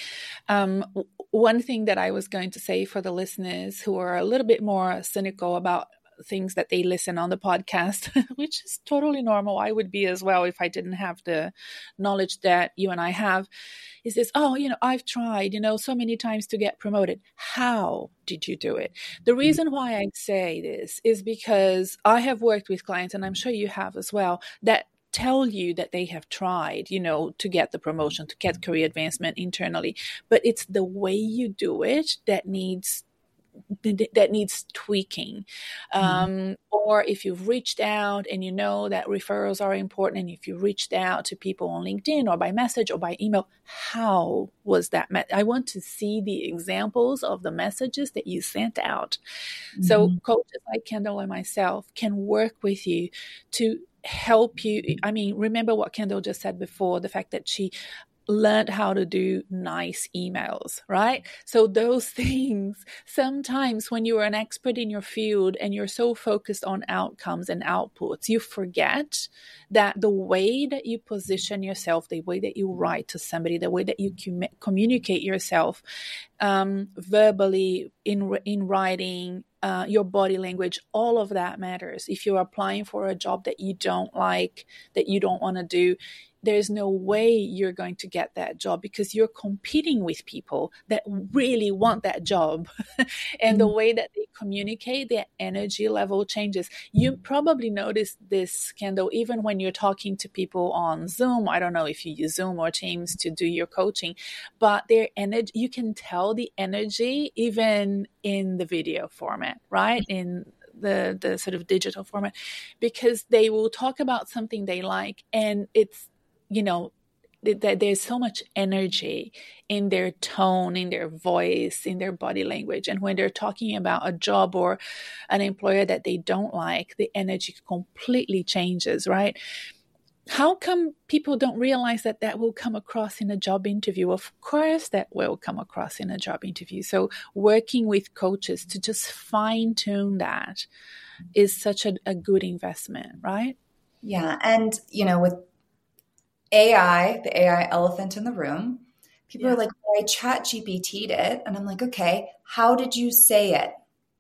One thing that I was going to say for the listeners who are a little bit more cynical about things that they listen on the podcast, which is totally normal. I would be as well if I didn't have the knowledge that you and I have, is this, I've tried, so many times to get promoted. How did you do it? The reason why I say this is because I have worked with clients, and I'm sure you have as well, that tell you that they have tried, to get the promotion, to get career advancement internally, but it's the way you do it that needs tweaking. Or if you've reached out and you know that referrals are important, and if you reached out to people on LinkedIn or by message or by email, how was that met? I want to see the examples of the messages that you sent out. So coaches like Kendall and myself can work with you to help you. I mean, remember what Kendall just said before, the fact that she learned how to do nice emails, right? So those things, sometimes when you are an expert in your field and you're so focused on outcomes and outputs, you forget that the way that you position yourself, the way that you write to somebody, the way that you communicate yourself verbally, in writing, your body language, all of that matters. If you're applying for a job that you don't like, that you don't want to do, there's no way you're going to get that job, because you're competing with people that really want that job. And the way that they communicate, their energy level changes. You probably noticed this, Kendall, even when you're talking to people on Zoom. I don't know if you use Zoom or Teams to do your coaching, but their energy, you can tell the energy even in the video format, right? In the sort of digital format, because they will talk about something they like, and it's, there's so much energy in their tone, in their voice, in their body language. And when they're talking about a job or an employer that they don't like, the energy completely changes, right? How come people don't realize that that will come across in a job interview? Of course, that will come across in a job interview. So working with coaches to just fine tune that is such a good investment, right? Yeah. And, with AI, the AI elephant in the room, people are like, well, I chat GPT'd it. And I'm like, okay, how did you say it?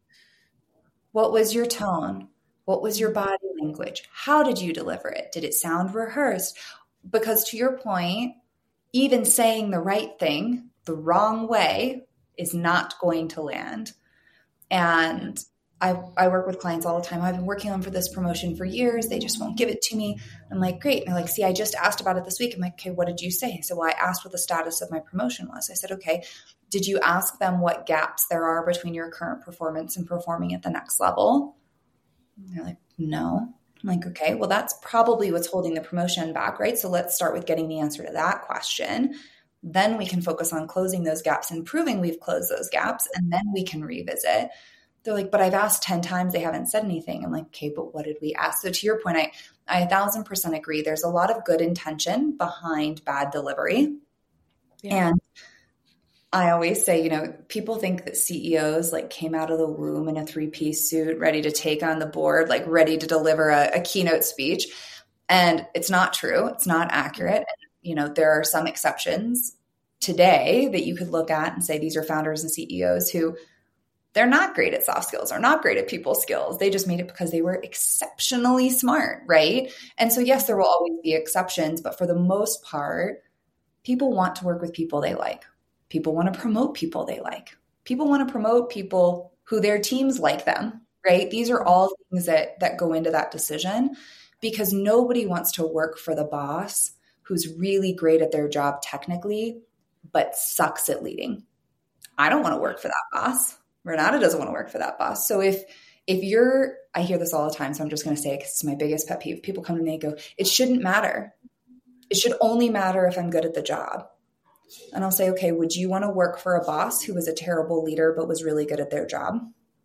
What was your tone? What was your body language? How did you deliver it? Did it sound rehearsed? Because to your point, even saying the right thing the wrong way is not going to land. And I work with clients all the time. I've been working on for this promotion for years. They just won't give it to me. I'm like, great. And they're like, see, I just asked about it this week. I'm like, okay, what did you say? So I asked what the status of my promotion was. I said, okay, did you ask them what gaps there are between your current performance and performing at the next level? And they're like, no. I'm like, okay, well, that's probably what's holding the promotion back, right? So let's start with getting the answer to that question. Then we can focus on closing those gaps and proving we've closed those gaps, and then we can revisit. They're like, but I've asked 10 times, they haven't said anything. I'm like, okay, but what did we ask? So to your point, I 1,000% agree. There's a lot of good intention behind bad delivery. Yeah. And I always say, people think that CEOs like came out of the womb in a 3-piece suit, ready to take on the board, like ready to deliver a keynote speech. And it's not true. It's not accurate. And, there are some exceptions today that you could look at and say, these are founders and CEOs who they're not great at soft skills or not great at people skills. They just made it because they were exceptionally smart, right? And so, yes, there will always be exceptions, but for the most part, people want to work with people they like. People want to promote people they like. People want to promote people who their teams like them, right? These are all things that go into that decision, because nobody wants to work for the boss who's really great at their job technically, but sucks at leading. I don't want to work for that boss. Renata doesn't want to work for that boss. So if you're, I hear this all the time, so I'm just going to say it because it's my biggest pet peeve. People come to me and go, it shouldn't matter. It should only matter if I'm good at the job. And I'll say, okay, would you want to work for a boss who was a terrible leader but was really good at their job?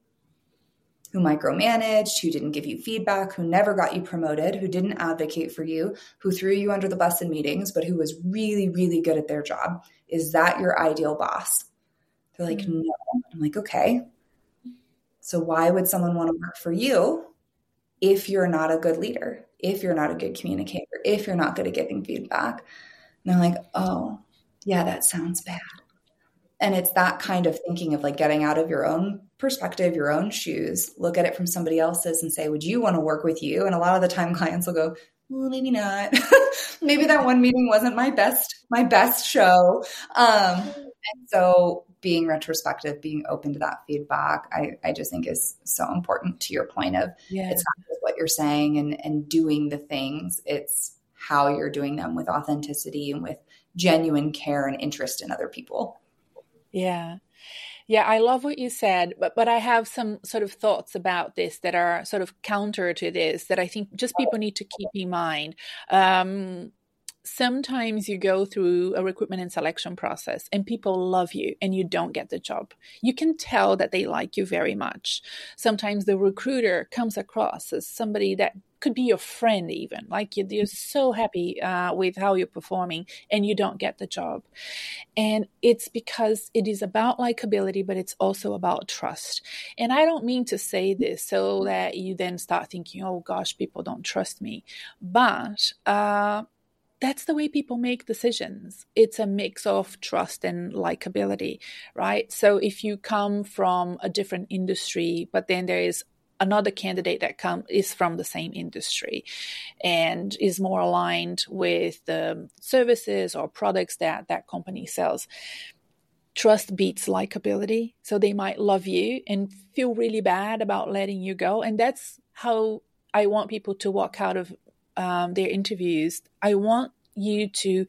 Who micromanaged, who didn't give you feedback, who never got you promoted, who didn't advocate for you, who threw you under the bus in meetings, but who was really, really good at their job? Is that your ideal boss? They're like, no. I'm like, okay. So why would someone want to work for you if you're not a good leader, if you're not a good communicator, if you're not good at giving feedback? And they're like, oh, yeah, that sounds bad. And it's that kind of thinking of like getting out of your own perspective, your own shoes, look at it from somebody else's and say, would you want to work with you? And a lot of the time clients will go, well, maybe not. Maybe that one meeting wasn't my best show. And so being retrospective, being open to that feedback, I just think is so important, to your point of It's not just what you're saying and doing the things, it's how you're doing them with authenticity and with genuine care and interest in other people. Yeah. Yeah, I love what you said, but I have some sort of thoughts about this that are sort of counter to this that I think just people need to keep in mind. Sometimes you go through a recruitment and selection process and people love you and you don't get the job. You can tell that they like you very much. Sometimes the recruiter comes across as somebody that could be your friend even, like you're so happy with how you're performing and you don't get the job. And it's because it is about likability, but it's also about trust. And I don't mean to say this so that you then start thinking, oh gosh, people don't trust me. But that's the way people make decisions. It's a mix of trust and likability, right? So if you come from a different industry, but then there is another candidate that is from the same industry and is more aligned with the services or products that that company sells, trust beats likability. So they might love you and feel really bad about letting you go. And that's how I want people to walk out of their interviews. I want you to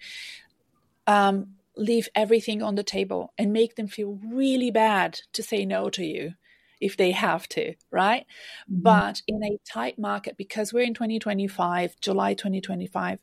leave everything on the table and make them feel really bad to say no to you if they have to, right? Mm-hmm. But in a tight market, because we're in 2025, July 2025,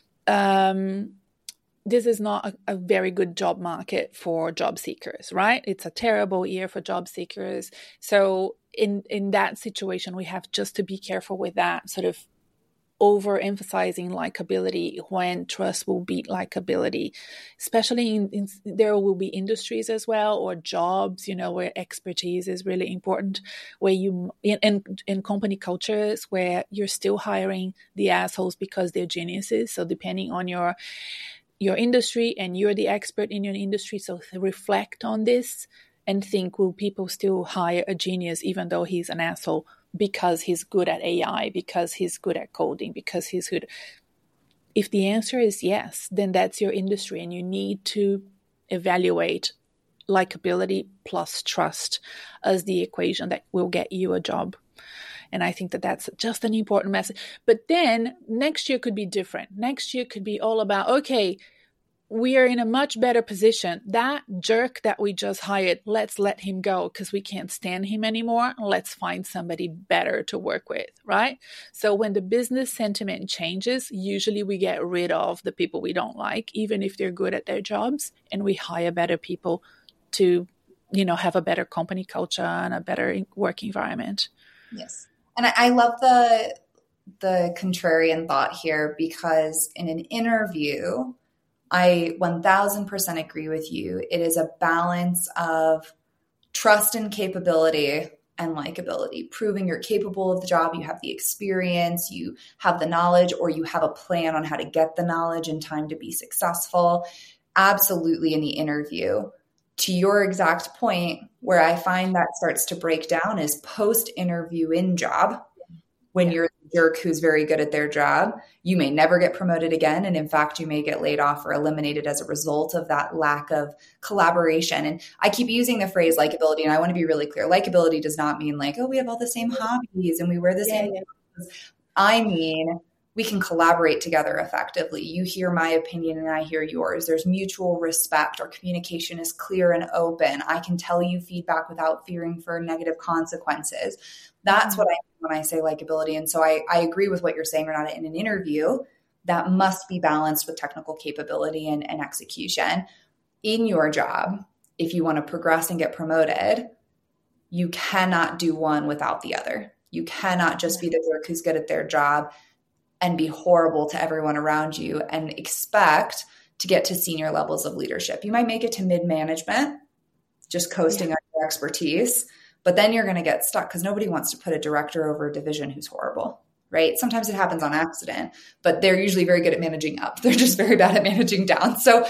this is not a very good job market for job seekers, right? It's a terrible year for job seekers. So in that situation, we have just to be careful with that sort of overemphasizing likability when trust will beat likability, especially in there will be industries as well, or jobs, where expertise is really important, where you in company cultures where you're still hiring the assholes because they're geniuses. So depending on your industry, and you're the expert in your industry, so reflect on this and think, will people still hire a genius even though he's an asshole because he's good at AI, because he's good at coding, because he's good? If the answer is yes, then that's your industry, and you need to evaluate likability plus trust as the equation that will get you a job. And I think that that's just an important message. But then next year could be different. Next year could be all about, okay, we are in a much better position. That jerk that we just hired, let's let him go because we can't stand him anymore. Let's find somebody better to work with, right? So when the business sentiment changes, usually we get rid of the people we don't like, even if they're good at their jobs, and we hire better people to, have a better company culture and a better work environment. Yes. And I love the contrarian thought here, because in an interview, I 1000% agree with you. It is a balance of trust and capability and likability, proving you're capable of the job, you have the experience, you have the knowledge, or you have a plan on how to get the knowledge in time to be successful. Absolutely in the interview. To your exact point, where I find that starts to break down is post-interview in job, when you're the jerk who's very good at their job. You may never get promoted again. And in fact, you may get laid off or eliminated as a result of that lack of collaboration. And I keep using the phrase likability, and I want to be really clear. Likability does not mean like, oh, we have all the same hobbies and we wear the same clothes. I mean, we can collaborate together effectively. You hear my opinion and I hear yours. There's mutual respect. Our communication is clear and open. I can tell you feedback without fearing for negative consequences. That's what I mean when I say likability. And so I agree with what you're saying, Renata. In an interview, that must be balanced with technical capability and execution. In your job, if you want to progress and get promoted, you cannot do one without the other. You cannot just be the jerk who's good at their job and be horrible to everyone around you and expect to get to senior levels of leadership. You might make it to mid-management, just coasting on your expertise, but then you're going to get stuck because nobody wants to put a director over a division who's horrible, right? Sometimes it happens on accident, but they're usually very good at managing up. They're just very bad at managing down. So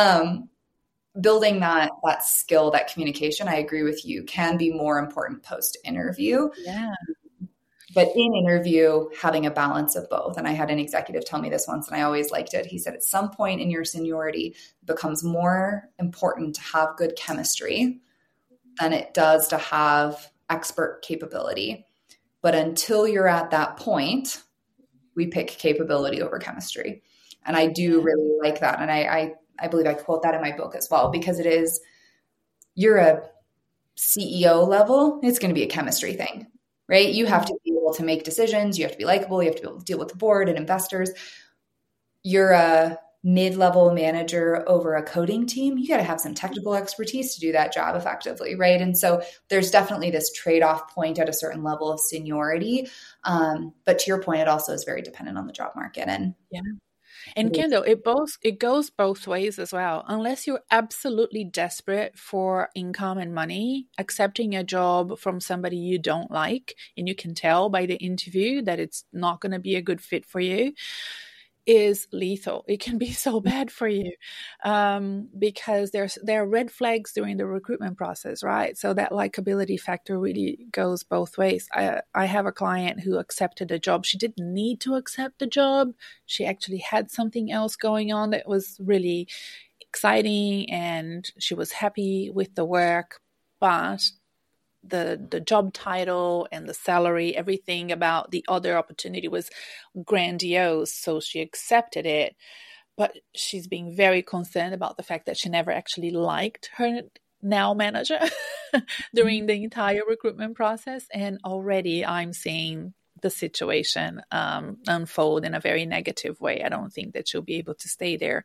building that skill, that communication, I agree with you, can be more important post-interview. Yeah. But in interview, having a balance of both. And I had an executive tell me this once, and I always liked it. He said, at some point in your seniority, it becomes more important to have good chemistry than it does to have expert capability. But until you're at that point, we pick capability over chemistry. And I do really like that. And I believe I quote that in my book as well, because it is, you're a CEO level, it's going to be a chemistry thing, right? You have to be able to make decisions. You have to be likable. You have to be able to deal with the board and investors. You're a mid-level manager over a coding team. You got to have some technical expertise to do that job effectively, right? And so there's definitely this trade-off point at a certain level of seniority. But to your point, it also is very dependent on the job market. And Kendall, it goes both ways as well. Unless you're absolutely desperate for income and money, accepting a job from somebody you don't like, and you can tell by the interview that it's not going to be a good fit for you, is lethal. It can be so bad for you because there are red flags during the recruitment process, right? So that likability factor really goes both ways. I have a client who accepted a job. She didn't need to accept the job. She actually had something else going on that was really exciting, and she was happy with the work, but the job title and the salary, everything about the other opportunity was grandiose. So she accepted it, but she's being very concerned about the fact that she never actually liked her now manager during the entire recruitment process. And already I'm seeing the situation unfold in a very negative way. I don't think that she'll be able to stay there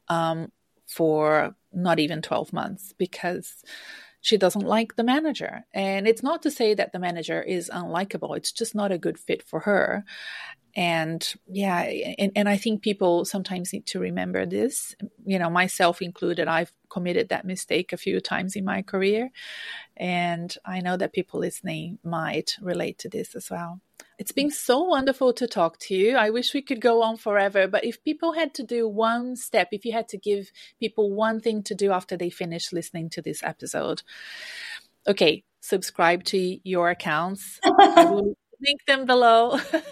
for not even 12 months because she doesn't like the manager. And it's not to say that the manager is unlikable. It's just not a good fit for her. And and I think people sometimes need to remember this, myself included. I've committed that mistake a few times in my career. And I know that people listening might relate to this as well. It's been so wonderful to talk to you. I wish we could go on forever, but if people had to do one step, if you had to give people one thing to do after they finish listening to this episode, okay, subscribe to your accounts. I will link them below.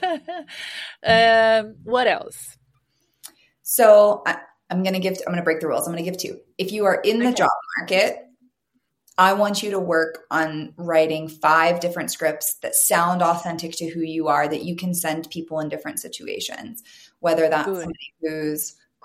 What else? So I'm going to break the rules. I'm going to give two. If you are in the job market, I want you to work on writing 5 different scripts that sound authentic to who you are, that you can send people in different situations, whether that's somebody who's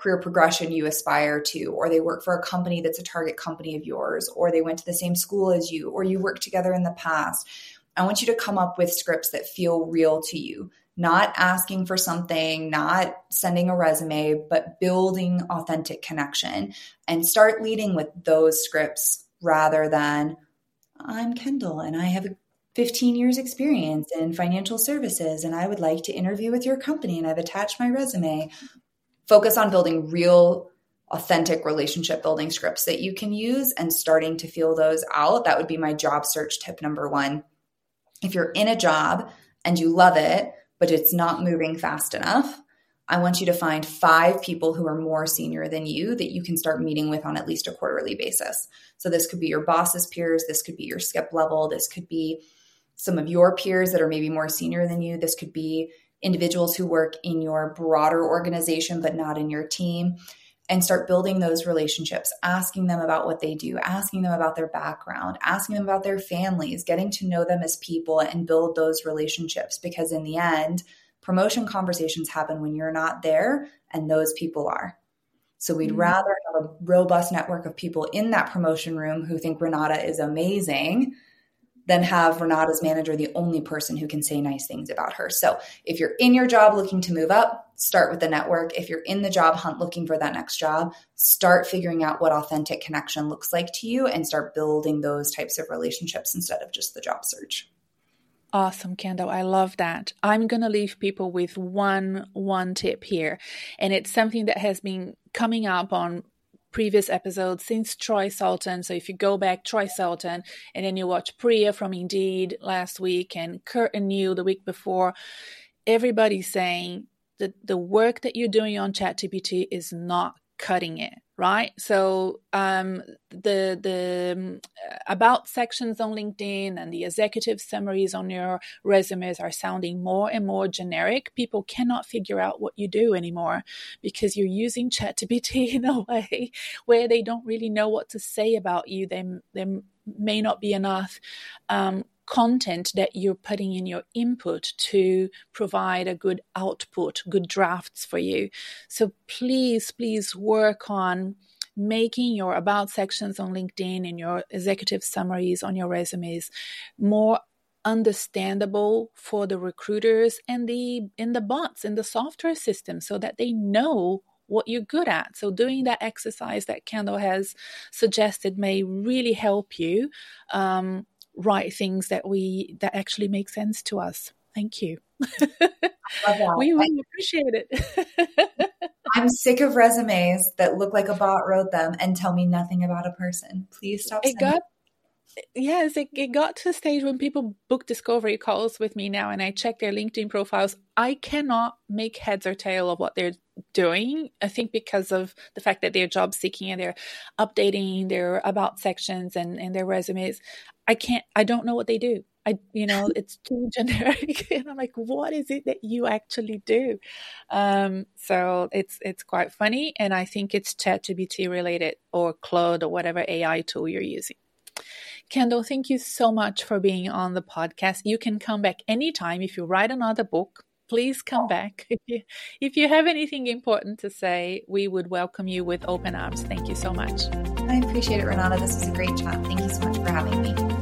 career progression you aspire to, or they work for a company that's a target company of yours, or they went to the same school as you, or you worked together in the past. I want you to come up with scripts that feel real to you, not asking for something, not sending a resume, but building authentic connection, and start leading with those scripts rather than, I'm Kendall and I have 15 years experience in financial services and I would like to interview with your company and I've attached my resume. Focus on building real, authentic relationship building scripts that you can use and starting to feel those out. That would be my job search tip number one. If you're in a job and you love it, but it's not moving fast enough, I want you to find 5 people who are more senior than you that you can start meeting with on at least a quarterly basis. So this could be your boss's peers. This could be your skip level. This could be some of your peers that are maybe more senior than you. This could be individuals who work in your broader organization, but not in your team, and start building those relationships, asking them about what they do, asking them about their background, asking them about their families, getting to know them as people and build those relationships. Because in the end, promotion conversations happen when you're not there and those people are. So we'd rather have a robust network of people in that promotion room who think Renata is amazing than have Renata's manager the only person who can say nice things about her. So if you're in your job looking to move up, start with the network. If you're in the job hunt looking for that next job, start figuring out what authentic connection looks like to you and start building those types of relationships instead of just the job search. Awesome, Kendall. I love that. I'm going to leave people with one tip here. And it's something that has been coming up on previous episodes since Troy Sultan. So if you go back, Troy Sultan, and then you watch Priya from Indeed last week and Kurt and you the week before, everybody's saying that the work that you're doing on ChatGPT is not cutting it, right? So the about sections on LinkedIn and the executive summaries on your resumes are sounding more and more generic. People cannot figure out what you do anymore because you're using ChatGPT in a way where they don't really know what to say about you. There may not be enough content that you're putting in your input to provide a good output, good drafts for you. So please work on making your about sections on LinkedIn and your executive summaries on your resumes more understandable for the recruiters and the bots in the software system so that they know what you're good at. So doing that exercise that Kendall has suggested may really help you write things that actually make sense to us. Thank you. We really appreciate it. I'm sick of resumes that look like a bot wrote them and tell me nothing about a person. Please stop. It got to a stage when people book discovery calls with me now and I check their LinkedIn profiles. I cannot make heads or tail of what they're doing. I think because of the fact that they're job seeking and they're updating their about sections and their resumes. I don't know what they do. It's too generic. And I'm like, what is it that you actually do? So it's quite funny. And I think it's ChatGPT related or Claude or whatever AI tool you're using. Kendall, thank you so much for being on the podcast. You can come back anytime. If you write another book, please come back. If you have anything important to say, we would welcome you with open arms. Thank you so much. I appreciate it, Renata. This was a great chat. Thank you so much for having me.